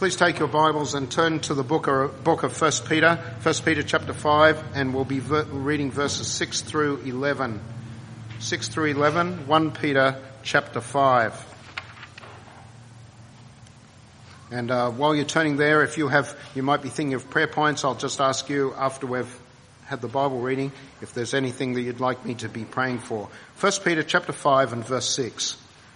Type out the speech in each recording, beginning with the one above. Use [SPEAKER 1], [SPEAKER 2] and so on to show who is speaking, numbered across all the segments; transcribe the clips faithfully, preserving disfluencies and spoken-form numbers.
[SPEAKER 1] Please take your Bibles and turn to the book of, book of First Peter, First Peter chapter five, and we'll be ver- reading verses six through eleven. six through eleven, First Peter chapter five. And uh, while you're turning there, if you have, you might be thinking of prayer points, I'll just ask you after we've had the Bible reading, if there's anything that you'd like me to be praying for. First Peter chapter five and verse six.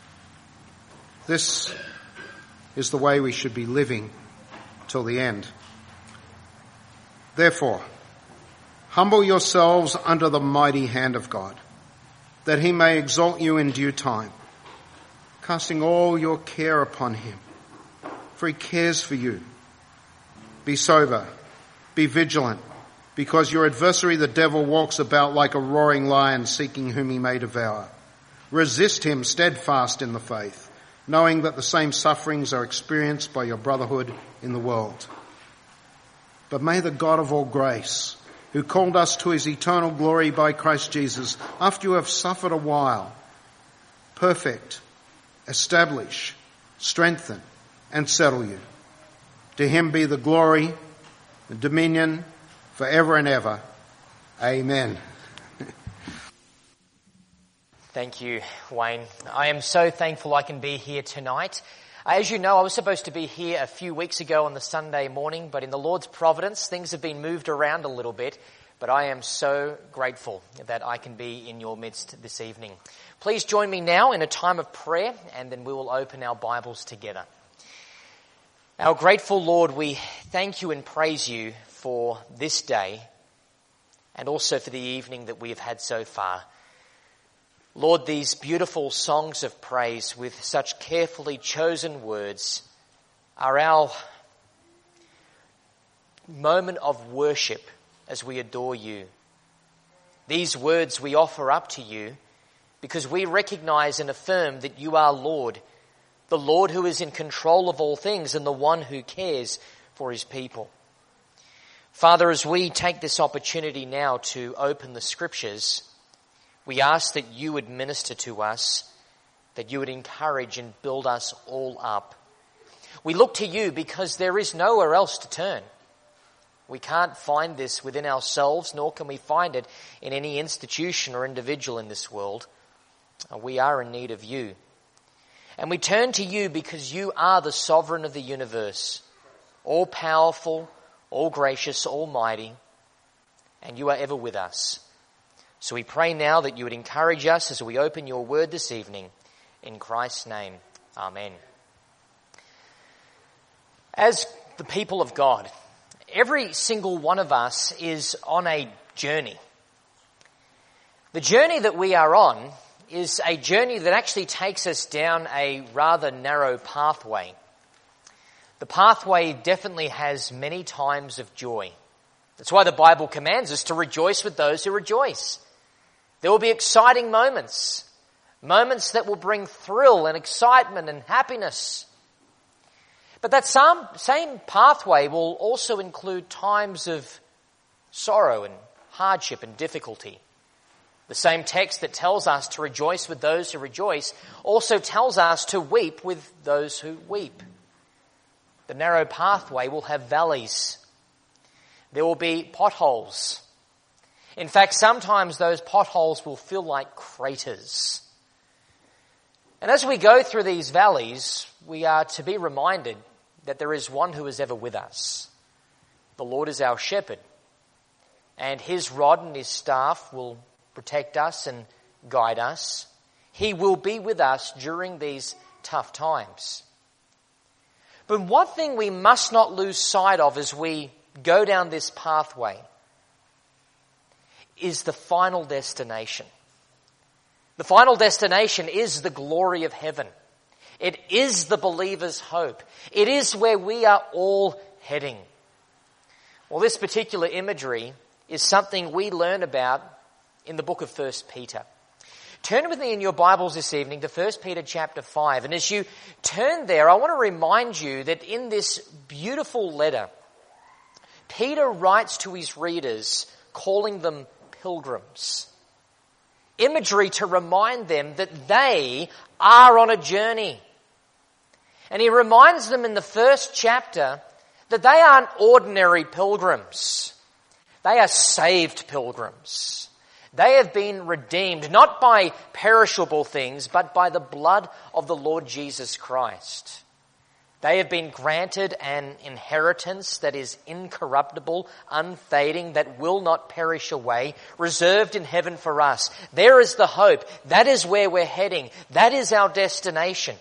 [SPEAKER 1] This is the way we should be living till the end. Therefore, humble yourselves under the mighty hand of God, that he may exalt you in due time, casting all your care upon him, for he cares for you. Be sober, be vigilant, because your adversary the devil walks about like a roaring lion seeking whom he may devour. Resist him steadfast in the faith, knowing that the same sufferings are experienced by your brotherhood in the world. But may the God of all grace, who called us to his eternal glory by Christ Jesus, after you have suffered a while, perfect, establish, strengthen, and settle you. To him be the glory, the dominion, forever and ever. Amen.
[SPEAKER 2] Thank you, Wayne. I am so thankful I can be here tonight. As you know, I was supposed to be here a few weeks ago on the Sunday morning, but in the Lord's providence, things have been moved around a little bit. But I am so grateful that I can be in your midst this evening. Please join me now in a time of prayer, and then we will open our Bibles together. Our grateful Lord, we thank you and praise you for this day, and also for the evening that we have had so far. Lord, these beautiful songs of praise with such carefully chosen words are our moment of worship as we adore you. These words we offer up to you because we recognize and affirm that you are Lord, the Lord who is in control of all things and the one who cares for his people. Father, as we take this opportunity now to open the scriptures, we ask that you would minister to us, that you would encourage and build us all up. We look to you because there is nowhere else to turn. We can't find this within ourselves, nor can we find it in any institution or individual in this world. We are in need of you. And we turn to you because you are the sovereign of the universe, all powerful, all gracious, almighty, and you are ever with us. So we pray now that you would encourage us as we open your word this evening. In Christ's name, amen. As the people of God, every single one of us is on a journey. The journey that we are on is a journey that actually takes us down a rather narrow pathway. The pathway definitely has many times of joy. That's why the Bible commands us to rejoice with those who rejoice. There will be exciting moments, moments that will bring thrill and excitement and happiness. But that same, same pathway will also include times of sorrow and hardship and difficulty. The same text that tells us to rejoice with those who rejoice also tells us to weep with those who weep. The narrow pathway will have valleys. There will be potholes. In fact, sometimes those potholes will feel like craters. And as we go through these valleys, we are to be reminded that there is one who is ever with us. The Lord is our shepherd, and his rod and his staff will protect us and guide us. He will be with us during these tough times. But one thing we must not lose sight of as we go down this pathway is the final destination. The final destination is the glory of heaven. It is the believer's hope. It is where we are all heading. Well, this particular imagery is something we learn about in the book of First Peter. Turn with me in your Bibles this evening to First Peter chapter five. And as you turn there, I want to remind you that in this beautiful letter, Peter writes to his readers, calling them pilgrims. Imagery to remind them that they are on a journey. And he reminds them in the first chapter that they aren't ordinary pilgrims. They are saved pilgrims. They have been redeemed, not by perishable things, but by the blood of the Lord Jesus Christ. They have been granted an inheritance that is incorruptible, unfading, that will not perish away, reserved in heaven for us. There is the hope. That is where we're heading. That is our destination.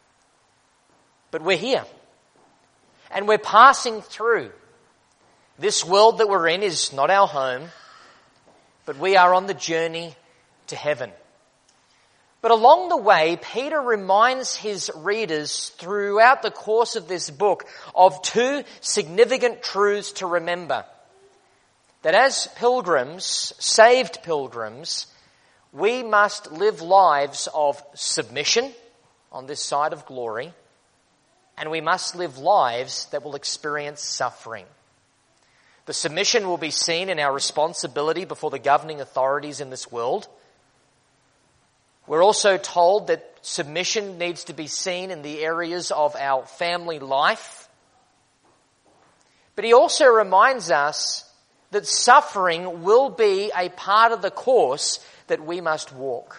[SPEAKER 2] But we're here. And we're passing through. This world that we're in is not our home, but we are on the journey to heaven. But along the way, Peter reminds his readers throughout the course of this book of two significant truths to remember. That as pilgrims, saved pilgrims, we must live lives of submission on this side of glory, and we must live lives that will experience suffering. The submission will be seen in our responsibility before the governing authorities in this world. We're also told that submission needs to be seen in the areas of our family life. But he also reminds us that suffering will be a part of the course that we must walk.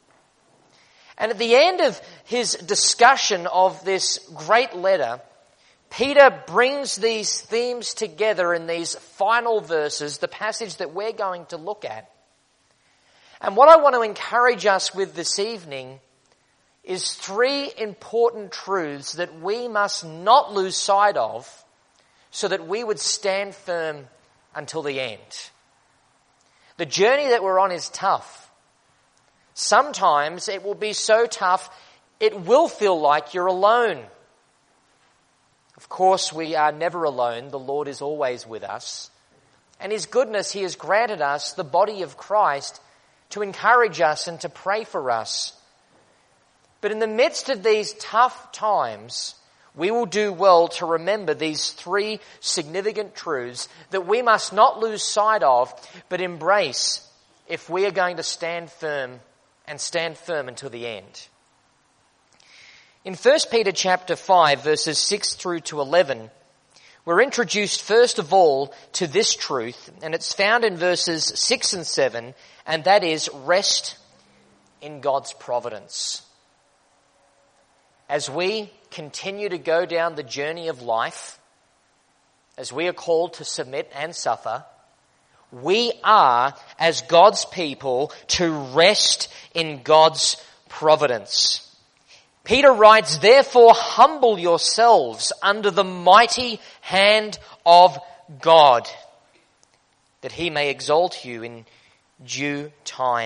[SPEAKER 2] And at the end of his discussion of this great letter, Peter brings these themes together in these final verses, the passage that we're going to look at. And what I want to encourage us with this evening is three important truths that we must not lose sight of so that we would stand firm until the end. The journey that we're on is tough. Sometimes it will be so tough, it will feel like you're alone. Of course, we are never alone. The Lord is always with us. And His goodness, He has granted us the body of Christ to encourage us and to pray for us. But in the midst of these tough times, we will do well to remember these three significant truths that we must not lose sight of, but embrace if we are going to stand firm and stand firm until the end. In First Peter chapter five, verses six through to eleven, we're introduced first of all to this truth, and it's found in verses six and seven, and that is rest in God's providence. As we continue to go down the journey of life, as we are called to submit and suffer, we are, as God's people, to rest in God's providence. Peter writes, "Therefore humble yourselves under the mighty hand of God, that He may exalt you in due time."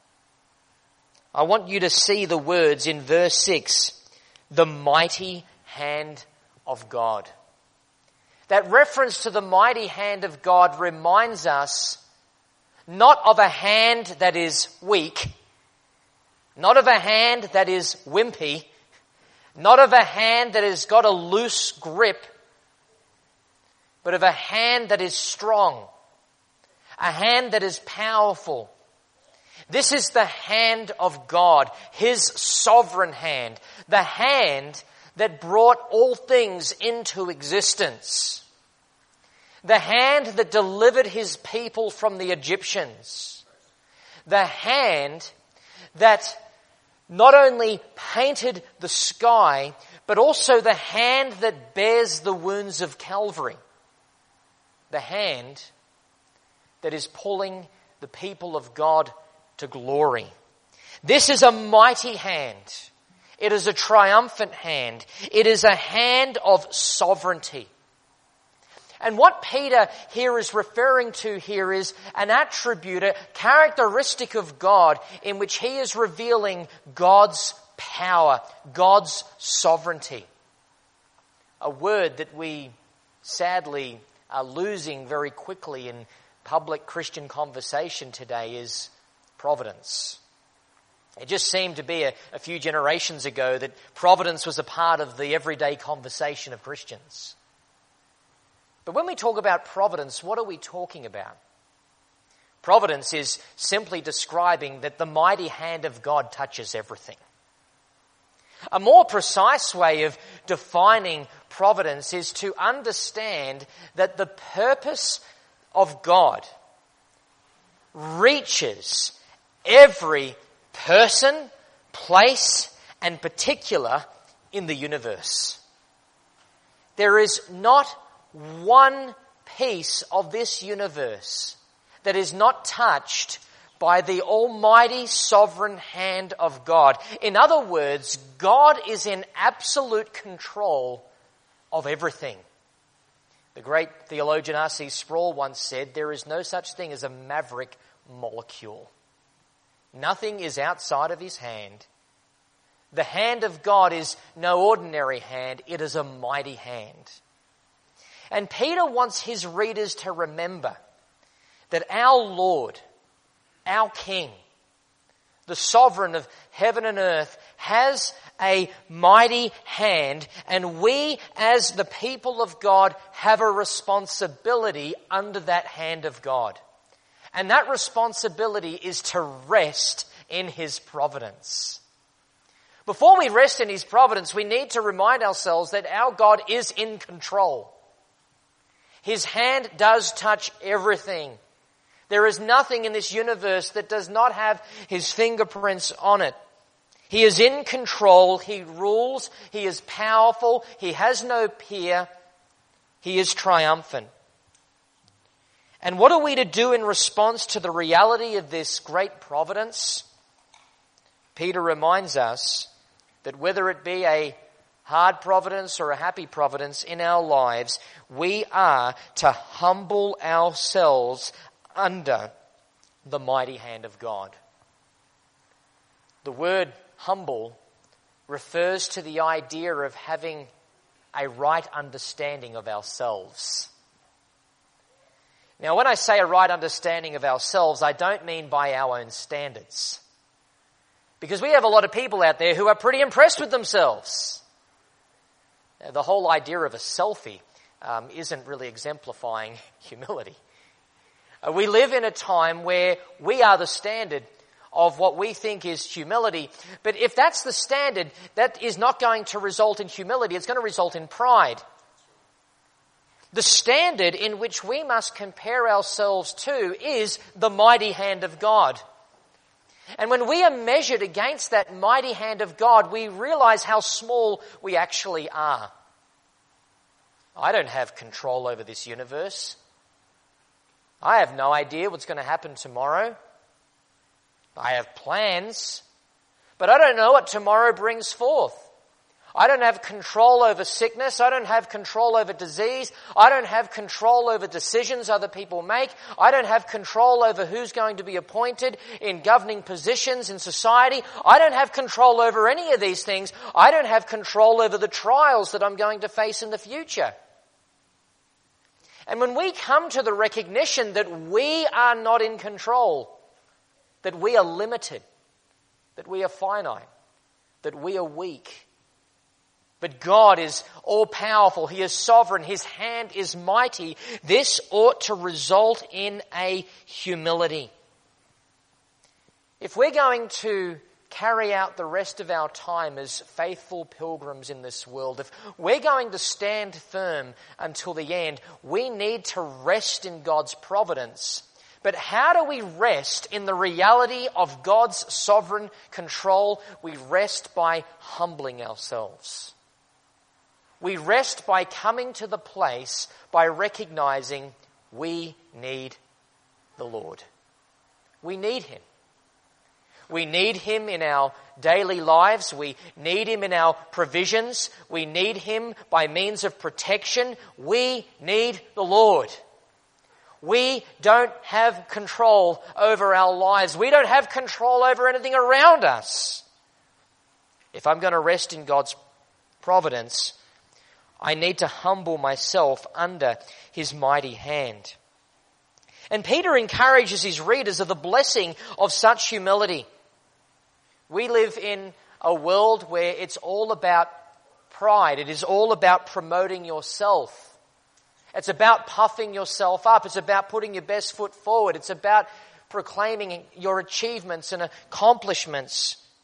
[SPEAKER 2] I want you to see the words in verse six, the mighty hand of God. That reference to the mighty hand of God reminds us not of a hand that is weak, not of a hand that is wimpy, not of a hand that has got a loose grip, but of a hand that is strong, a hand that is powerful. This is the hand of God, His sovereign hand, the hand that brought all things into existence, the hand that delivered His people from the Egyptians, the hand that not only painted the sky, but also the hand that bears the wounds of Calvary. The hand that is pulling the people of God to glory. This is a mighty hand. It is a triumphant hand. It is a hand of sovereignty. And what Peter here is referring to here is an attribute, a characteristic of God in which he is revealing God's power, God's sovereignty. A word that we sadly are losing very quickly in public Christian conversation today is providence. It just seemed to be a, a few generations ago that providence was a part of the everyday conversation of Christians. But when we talk about providence, what are we talking about? Providence is simply describing that the mighty hand of God touches everything. A more precise way of defining providence is to understand that the purpose of God reaches every person, place, and particular in the universe. There is not one piece of this universe that is not touched by the almighty sovereign hand of God. In other words, God is in absolute control of everything. The great theologian R C Sproul once said, "There is no such thing as a maverick molecule. Nothing is outside of his hand. The hand of God is no ordinary hand, it is a mighty hand." And Peter wants his readers to remember that our Lord, our King, the sovereign of heaven and earth, has a mighty hand, and we as the people of God have a responsibility under that hand of God. And that responsibility is to rest in His providence. Before we rest in His providence, we need to remind ourselves that our God is in control. His hand does touch everything. There is nothing in this universe that does not have His fingerprints on it. He is in control. He rules. He is powerful. He has no peer. He is triumphant. And what are we to do in response to the reality of this great providence? Peter reminds us that whether it be a hard providence or a happy providence in our lives, we are to humble ourselves under the mighty hand of God. The word humble refers to the idea of having a right understanding of ourselves. Now, when I say a right understanding of ourselves, I don't mean by our own standards. Because we have a lot of people out there who are pretty impressed with themselves. The whole idea of a selfie um, isn't really exemplifying humility. Uh, we live in a time where we are the standard of what we think is humility. But if that's the standard, that is not going to result in humility. It's going to result in pride. The standard in which we must compare ourselves to is the mighty hand of God. And when we are measured against that mighty hand of God, we realize how small we actually are. I don't have control over this universe. I have no idea what's going to happen tomorrow. I have plans, but I don't know what tomorrow brings forth. I don't have control over sickness. I don't have control over disease. I don't have control over decisions other people make. I don't have control over who's going to be appointed in governing positions in society. I don't have control over any of these things. I don't have control over the trials that I'm going to face in the future. And when we come to the recognition that we are not in control, that we are limited, that we are finite, that we are weak, but God is all-powerful. He is sovereign. His hand is mighty. This ought to result in a humility. If we're going to carry out the rest of our time as faithful pilgrims in this world, if we're going to stand firm until the end, we need to rest in God's providence. But how do we rest in the reality of God's sovereign control? We rest by humbling ourselves. We rest by coming to the place by recognizing we need the Lord. We need Him. We need Him in our daily lives. We need Him in our provisions. We need Him by means of protection. We need the Lord. We don't have control over our lives. We don't have control over anything around us. If I'm going to rest in God's providence, I need to humble myself under His mighty hand. And Peter encourages his readers of the blessing of such humility. We live in a world where it's all about pride. It is all about promoting yourself. It's about puffing yourself up. It's about putting your best foot forward. It's about proclaiming your achievements and accomplishments.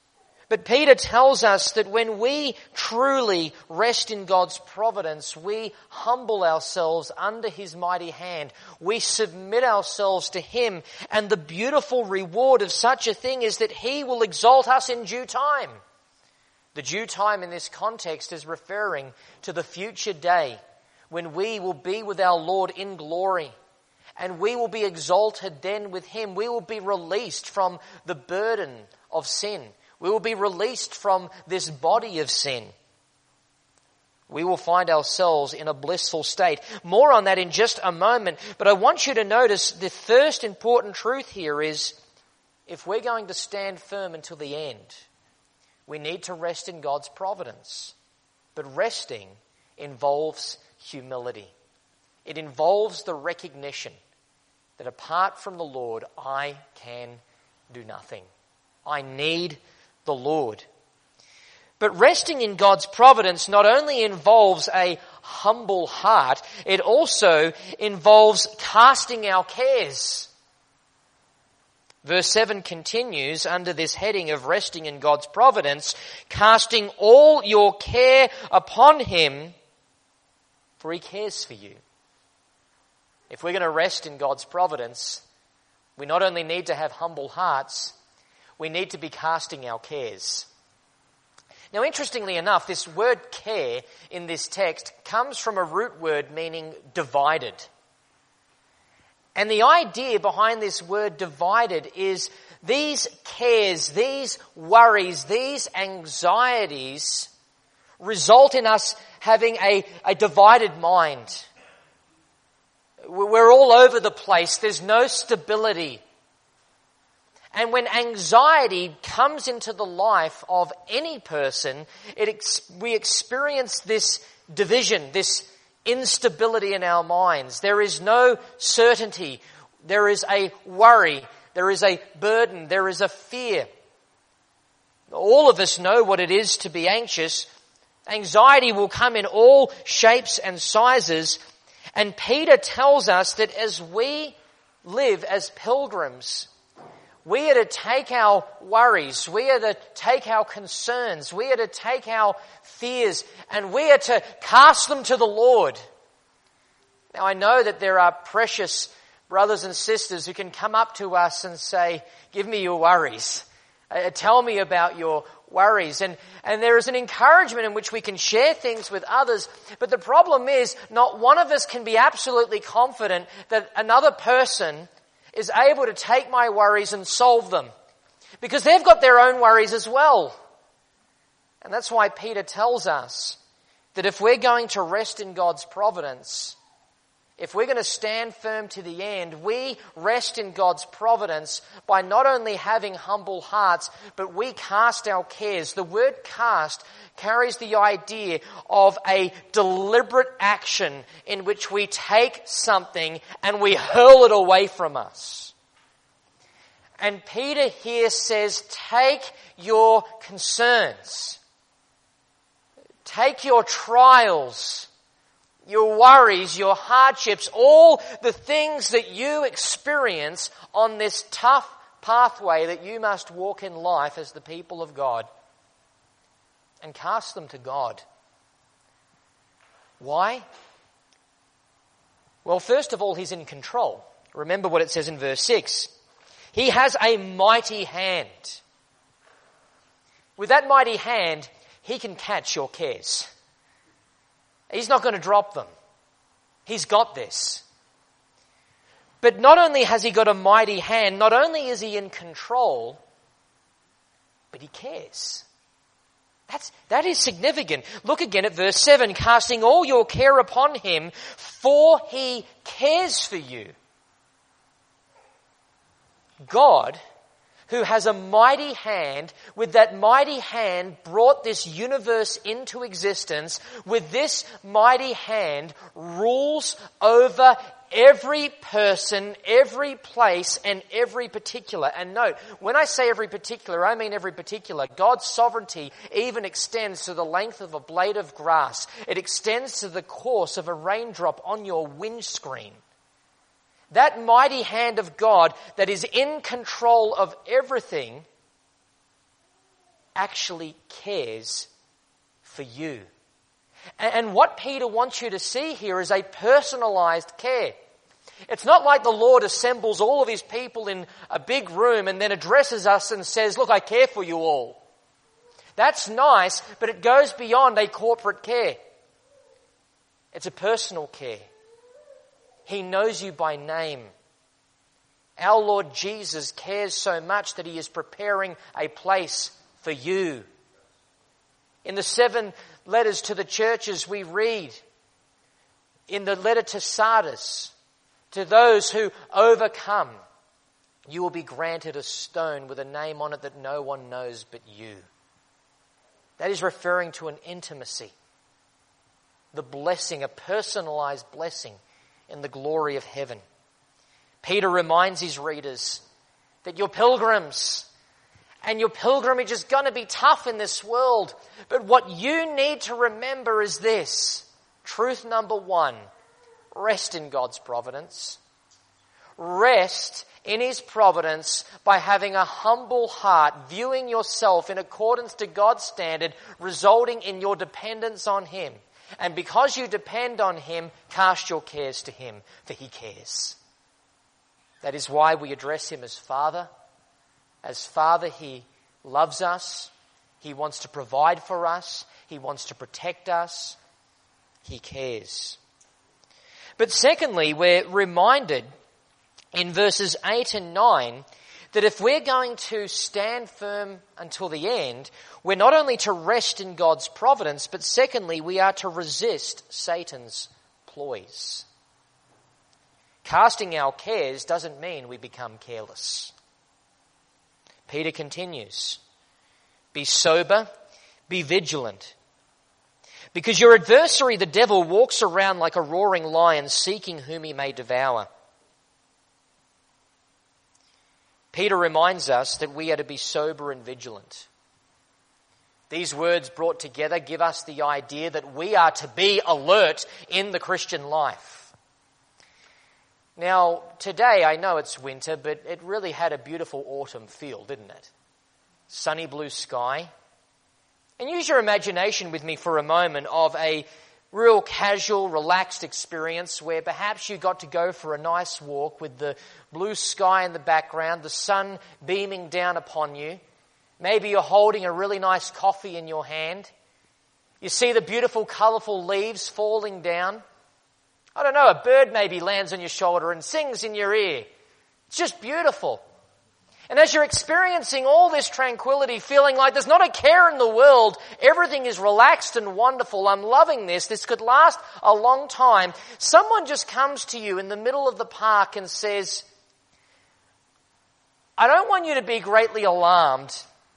[SPEAKER 2] But Peter tells us that when we truly rest in God's providence, we humble ourselves under His mighty hand. We submit ourselves to Him. And the beautiful reward of such a thing is that He will exalt us in due time. The due time in this context is referring to the future day when we will be with our Lord in glory. And we will be exalted then with Him. We will be released from the burden of sin. We will be released from this body of sin. We will find ourselves in a blissful state. More on that in just a moment. But I want you to notice the first important truth here is, if we're going to stand firm until the end, we need to rest in God's providence. But resting involves humility. It involves the recognition that apart from the Lord, I can do nothing. I need the Lord. But resting in God's providence not only involves a humble heart, it also involves casting our cares. Verse seven continues under this heading of resting in God's providence, casting all your care upon Him, for He cares for you. If we're going to rest in God's providence, we not only need to have humble hearts, we need to be casting our cares. Now, interestingly enough, this word care in this text comes from a root word meaning divided. And the idea behind this word divided is these cares, these worries, these anxieties result in us having a, a divided mind. We're all over the place. There's no stability. And when anxiety comes into the life of any person, it ex- we experience this division, this instability in our minds. There is no certainty. There is a worry. There is a burden. There is a fear. All of us know what it is to be anxious. Anxiety will come in all shapes and sizes. And Peter tells us that as we live as pilgrims, we are to take our worries, we are to take our concerns, we are to take our fears, and we are to cast them to the Lord. Now, I know that there are precious brothers and sisters who can come up to us and say, give me your worries. Uh, tell me about your worries. And, and there is an encouragement in which we can share things with others. But the problem is, not one of us can be absolutely confident that another person is able to take my worries and solve them, because they've got their own worries as well. And that's why Peter tells us that if we're going to rest in God's providence, if we're going to stand firm to the end, we rest in God's providence by not only having humble hearts, but we cast our cares. The word cast carries the idea of a deliberate action in which we take something and we hurl it away from us. And Peter here says, take your concerns, take your trials, your worries, your hardships, all the things that you experience on this tough pathway that you must walk in life as the people of God, and cast them to God. Why? Well, first of all, He's in control. Remember what it says in verse six. He has a mighty hand. With that mighty hand, He can catch your cares. He's not going to drop them. He's got this. But not only has He got a mighty hand, not only is He in control, but He cares. That's, that is significant. Look again at verse seven. Casting all your care upon Him, for He cares for you. God, who has a mighty hand, with that mighty hand brought this universe into existence, with this mighty hand rules over every person, every place, and every particular. And note, when I say every particular, I mean every particular. God's sovereignty even extends to the length of a blade of grass. It extends to the course of a raindrop on your windscreen. That mighty hand of God that is in control of everything actually cares for you. And what Peter wants you to see here is a personalized care. It's not like the Lord assembles all of his people in a big room and then addresses us and says, look, I care for you all. That's nice, but it goes beyond a corporate care. It's a personal care. He knows you by name. Our Lord Jesus cares so much that he is preparing a place for you. In the seven letters to the churches we read, in the letter to Sardis, to those who overcome, you will be granted a stone with a name on it that no one knows but you. That is referring to an intimacy, the blessing, a personalized blessing in the glory of heaven. Peter reminds his readers that you're pilgrims, and your pilgrimage is going to be tough in this world. But what you need to remember is this. Truth number one, rest in God's providence. Rest in his providence by having a humble heart, viewing yourself in accordance to God's standard, resulting in your dependence on him. And because you depend on him, cast your cares to him, for he cares. That is why we address him as Father. As Father, he loves us. He wants to provide for us. He wants to protect us. He cares. But secondly, we're reminded in verses eight and nine that if we're going to stand firm until the end, we're not only to rest in God's providence, but secondly, we are to resist Satan's ploys. Casting our cares doesn't mean we become careless. Peter continues, be sober, be vigilant. Because your adversary, the devil, walks around like a roaring lion seeking whom he may devour. Peter reminds us that we are to be sober and vigilant. These words brought together give us the idea that we are to be alert in the Christian life. Now, today, I know it's winter, but it really had a beautiful autumn feel, didn't it? Sunny blue sky. And use your imagination with me for a moment of a real casual, relaxed experience where perhaps you got to go for a nice walk with the blue sky in the background, the sun beaming down upon you. Maybe you're holding a really nice coffee in your hand. You see the beautiful, colourful leaves falling down. I don't know, a bird maybe lands on your shoulder and sings in your ear. It's just beautiful. And as you're experiencing all this tranquility, feeling like there's not a care in the world, everything is relaxed and wonderful, I'm loving this, this could last a long time, someone just comes to you in the middle of the park and says, I don't want you to be greatly alarmed,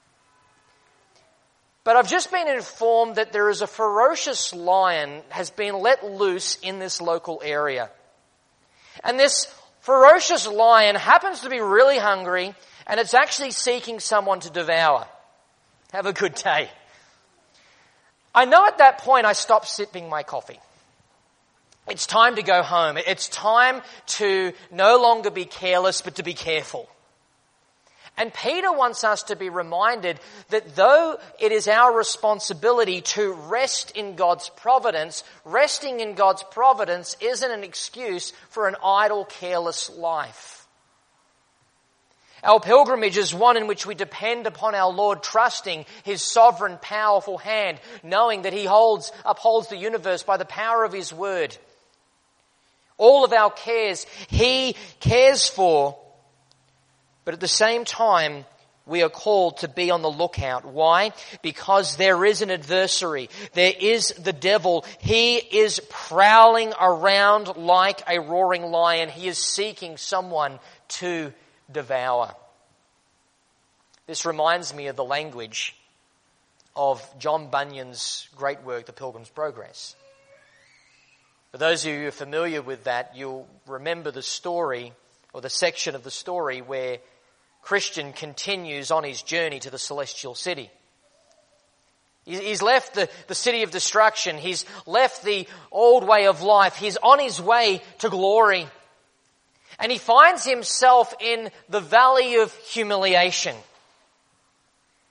[SPEAKER 2] but I've just been informed that there is a ferocious lion has been let loose in this local area. And this ferocious lion happens to be really hungry, and it's actually seeking someone to devour. Have a good day. I know at that point I stop sipping my coffee. It's time to go home. It's time to no longer be careless, but to be careful. And Peter wants us to be reminded that though it is our responsibility to rest in God's providence, resting in God's providence isn't an excuse for an idle, careless life. Our pilgrimage is one in which we depend upon our Lord, trusting his sovereign, powerful hand, knowing that he holds, upholds the universe by the power of his word. All of our cares he cares for. But at the same time, we are called to be on the lookout. Why? Because there is an adversary. There is the devil. He is prowling around like a roaring lion. He is seeking someone to devour. This reminds me of the language of John Bunyan's great work, The Pilgrim's Progress. For those of you who are familiar with that, you'll remember the story, or the section of the story where Christian continues on his journey to the celestial city. He's left the, the city of destruction. He's left the old way of life. He's on his way to glory. And he finds himself in the valley of humiliation.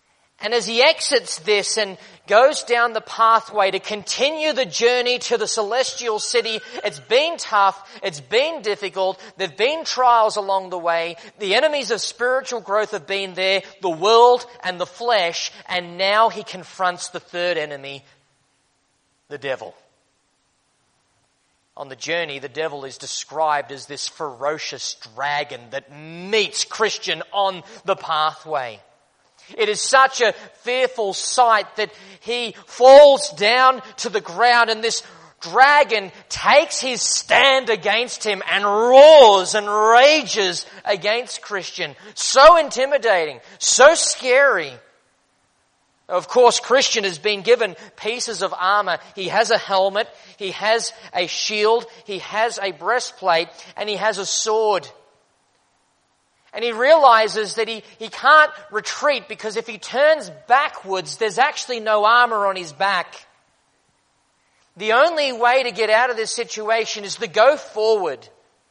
[SPEAKER 2] And as he exits this and goes down the pathway to continue the journey to the celestial city, it's been tough, it's been difficult, there've been trials along the way, the enemies of spiritual growth have been there, the world and the flesh, and now he confronts the third enemy, the devil. On the journey, the devil is described as this ferocious dragon that meets Christian on the pathway. It is such a fearful sight that he falls down to the ground, and this dragon takes his stand against him and roars and rages against Christian. So intimidating, so scary. Of course, Christian has been given pieces of armor. He has a helmet, he has a shield, he has a breastplate, and he has a sword. And he realizes that he, he can't retreat because if he turns backwards, there's actually no armor on his back. The only way to get out of this situation is to go forward.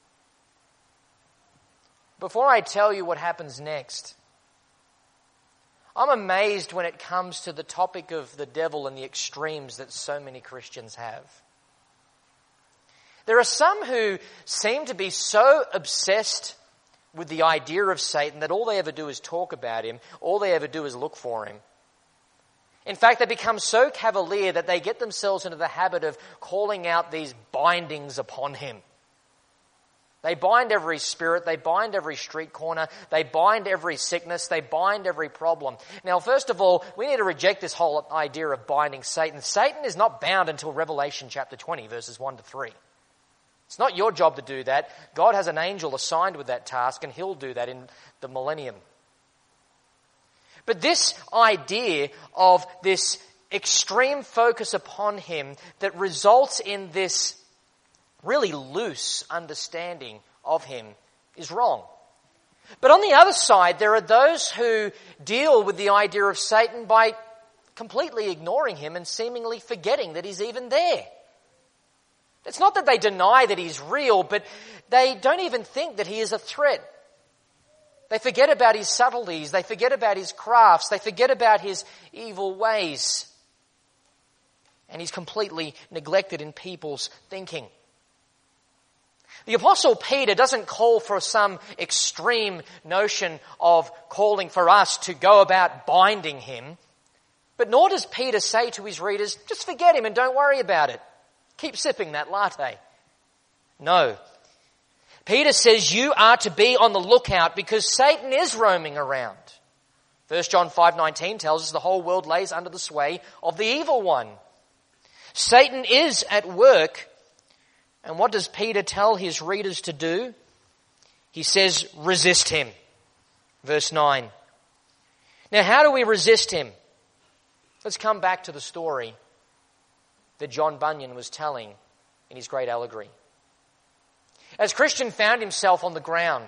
[SPEAKER 2] Before I tell you what happens next, I'm amazed when it comes to the topic of the devil and the extremes that so many Christians have. There are some who seem to be so obsessed with the idea of Satan that all they ever do is talk about him, all they ever do is look for him. In fact, they become so cavalier that they get themselves into the habit of calling out these bindings upon him. They bind every spirit, they bind every street corner, they bind every sickness, they bind every problem. Now, first of all, we need to reject this whole idea of binding Satan. Satan is not bound until Revelation chapter twenty, verses one to three. It's not your job to do that. God has an angel assigned with that task, and he'll do that in the millennium. But this idea of this extreme focus upon him that results in this really loose understanding of him is wrong. But on the other side, there are those who deal with the idea of Satan by completely ignoring him and seemingly forgetting that he's even there. It's not that they deny that he's real, but they don't even think that he is a threat. They forget about his subtleties, they forget about his crafts, they forget about his evil ways. And he's completely neglected in people's thinking. The Apostle Peter doesn't call for some extreme notion of calling for us to go about binding him, but nor does Peter say to his readers, just forget him and don't worry about it. Keep sipping that latte. No. Peter says you are to be on the lookout because Satan is roaming around. First John five nineteen tells us the whole world lays under the sway of the evil one. Satan is at work. And what does Peter tell his readers to do? He says, resist him. Verse nine. Now, how do we resist him? Let's come back to the story that John Bunyan was telling in his great allegory. As Christian found himself on the ground,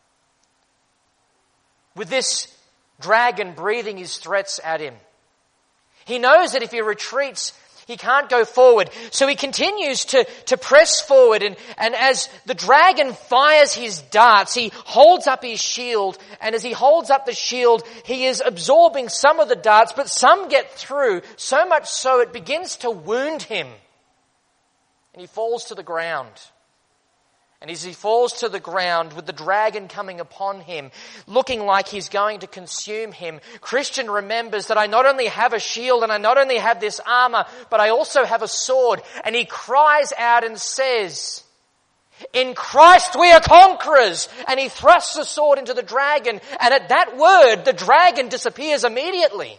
[SPEAKER 2] with this dragon breathing his threats at him, he knows that if he retreats, he can't go forward. So he continues to, to press forward. And, and as the dragon fires his darts, he holds up his shield. And as he holds up the shield, he is absorbing some of the darts, but some get through, so much so it begins to wound him. And he falls to the ground. And as he falls to the ground with the dragon coming upon him, looking like he's going to consume him, Christian remembers that I not only have a shield and I not only have this armor, but I also have a sword. And he cries out and says, in Christ we are conquerors. And he thrusts the sword into the dragon. And at that word, the dragon disappears immediately.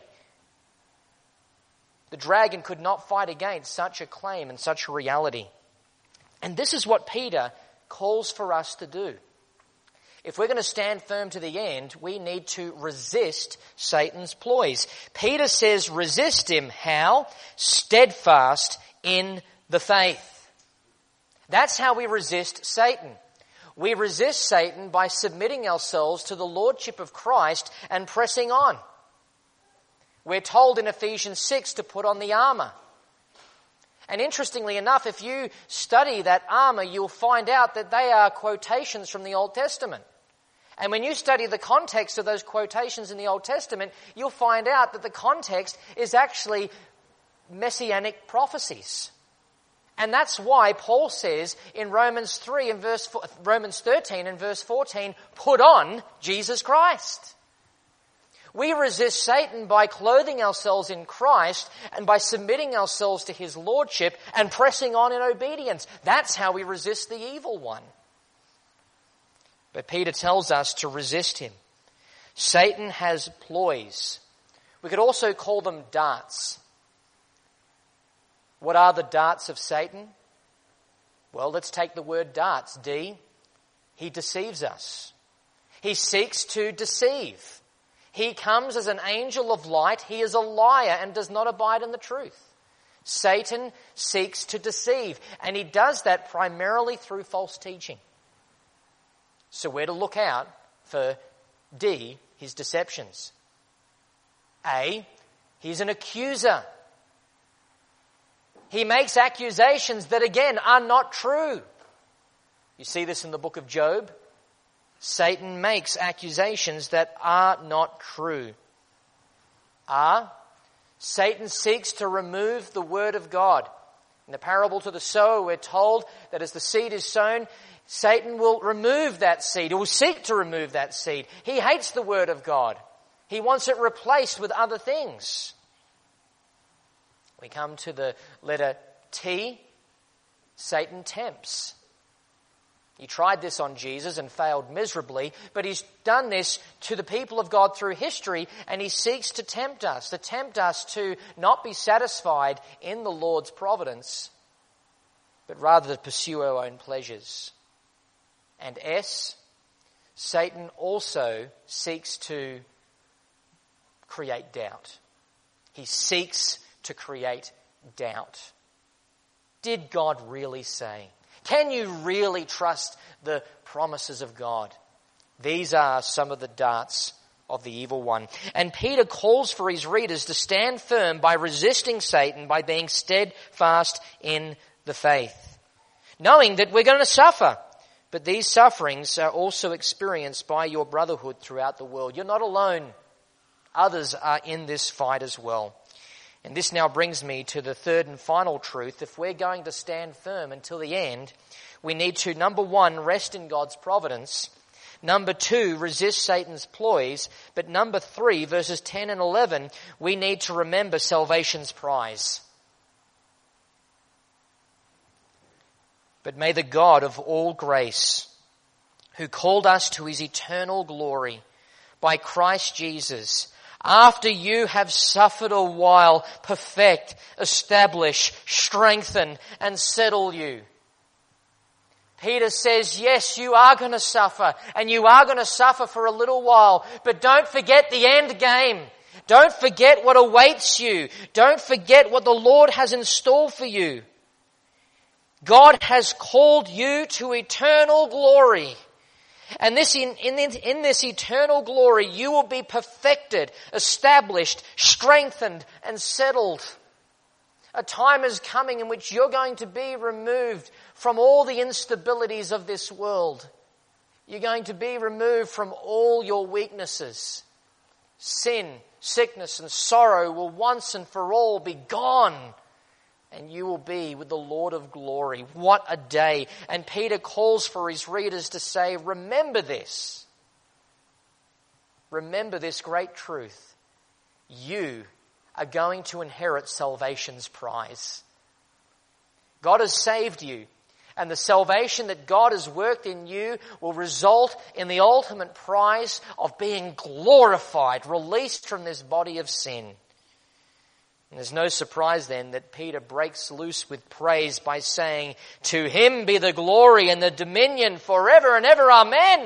[SPEAKER 2] The dragon could not fight against such a claim and such a reality. And this is what Peter calls for us to do. If we're going to stand firm to the end, we need to resist Satan's ploys. Peter says resist him. How? Steadfast in the faith. That's how we resist Satan. We resist Satan by submitting ourselves to the lordship of Christ and pressing on. We're told in Ephesians six to put on the armor. And interestingly enough, if you study that armor, you'll find out that they are quotations from the Old Testament. And when you study the context of those quotations in the Old Testament, you'll find out that the context is actually messianic prophecies. And that's why Paul says in Romans three and verse Romans thirteen and verse fourteen, put on Jesus Christ. We resist Satan by clothing ourselves in Christ and by submitting ourselves to his lordship and pressing on in obedience. That's how we resist the evil one. But Peter tells us to resist him. Satan has ploys. We could also call them darts. What are the darts of Satan? Well, let's take the word darts. D. He deceives us. He seeks to deceive. He comes as an angel of light. He is a liar and does not abide in the truth. Satan seeks to deceive, and he does that primarily through false teaching. So we're to look out for D, his deceptions. A, he's an accuser. He makes accusations that, again, are not true. You see this in the book of Job. Satan makes accusations that are not true. R, Satan seeks to remove the word of God. In the parable to the sower, we're told that as the seed is sown, Satan will remove that seed. He will seek to remove that seed. He hates the word of God. He wants it replaced with other things. We come to the letter T. Satan tempts. He tried this on Jesus and failed miserably, but he's done this to the people of God through history, and he seeks to tempt us, to tempt us to not be satisfied in the Lord's providence, but rather to pursue our own pleasures. And S, Satan also seeks to create doubt. He seeks to create doubt. Did God really say? Can you really trust the promises of God? These are some of the darts of the evil one. And Peter calls for his readers to stand firm by resisting Satan, by being steadfast in the faith, knowing that we're going to suffer. But these sufferings are also experienced by your brotherhood throughout the world. You're not alone. Others are in this fight as well. And this now brings me to the third and final truth. If we're going to stand firm until the end, we need to, number one, rest in God's providence. Number two, resist Satan's ploys. But number three, verses ten and eleven, we need to remember salvation's prize. But may the God of all grace, who called us to his eternal glory by Christ Jesus, after you have suffered a while, perfect, establish, strengthen, and settle you. Peter says, yes, you are going to suffer, and you are going to suffer for a little while, but don't forget the end game. Don't forget what awaits you. Don't forget what the Lord has in store for you. God has called you to eternal glory. And this in, in, in this eternal glory, you will be perfected, established, strengthened, and settled. A time is coming in which you're going to be removed from all the instabilities of this world. You're going to be removed from all your weaknesses. Sin, sickness, and sorrow will once and for all be gone. And you will be with the Lord of glory. What a day. And Peter calls for his readers to say, remember this. Remember this great truth. You are going to inherit salvation's prize. God has saved you. And the salvation that God has worked in you will result in the ultimate prize of being glorified, released from this body of sin. And there's no surprise then that Peter breaks loose with praise by saying, to him be the glory and the dominion forever and ever. Amen.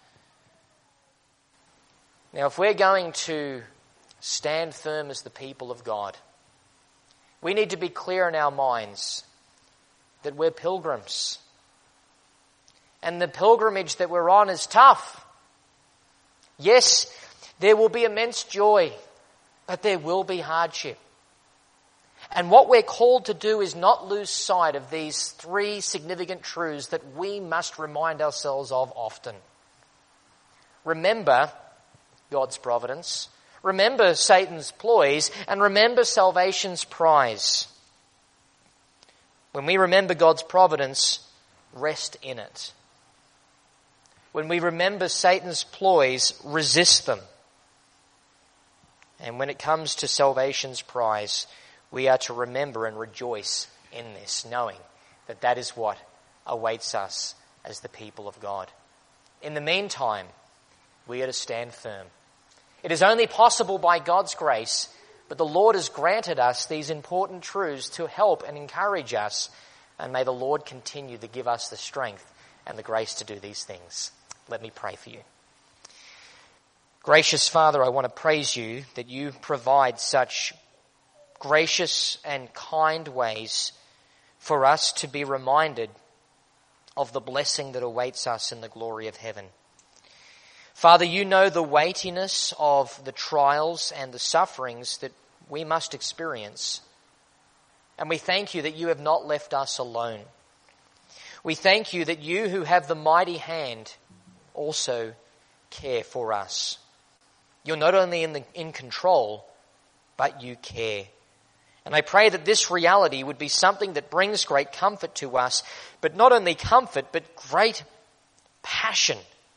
[SPEAKER 2] Now, if we're going to stand firm as the people of God, we need to be clear in our minds that we're pilgrims. And the pilgrimage that we're on is tough. Yes, there will be immense joy, but there will be hardship. And what we're called to do is not lose sight of these three significant truths that we must remind ourselves of often. remember God's providence, remember Satan's ploys, and remember salvation's prize. When we remember God's providence, rest in it. When we remember Satan's ploys, resist them. And when it comes to salvation's prize, we are to remember and rejoice in this, knowing that that is what awaits us as the people of God. In the meantime, we are to stand firm. It is only possible by God's grace, but the Lord has granted us these important truths to help and encourage us, and may the Lord continue to give us the strength and the grace to do these things. Let me pray for you. Gracious Father, I want to praise you that you provide such gracious and kind ways for us to be reminded of the blessing that awaits us in the glory of heaven. Father, you know the weightiness of the trials and the sufferings that we must experience. And we thank you that you have not left us alone. We thank you that you who have the mighty hand also care for us. You're not only in, the, in control, but you care. And I pray that this reality would be something that brings great comfort to us, but not only comfort, but great passion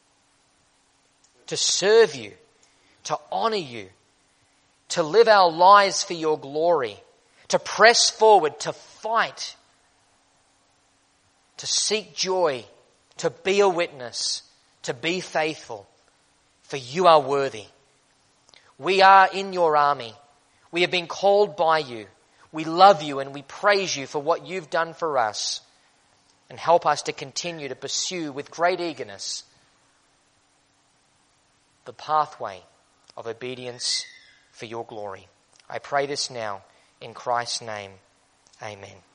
[SPEAKER 2] to serve you, to honor you, to live our lives for your glory, to press forward, to fight, to seek joy, to be a witness, to be faithful, for you are worthy. We are in your army. We have been called by you. We love you and we praise you for what you've done for us. And help us to continue to pursue with great eagerness the pathway of obedience for your glory. I pray this now in Christ's name. Amen.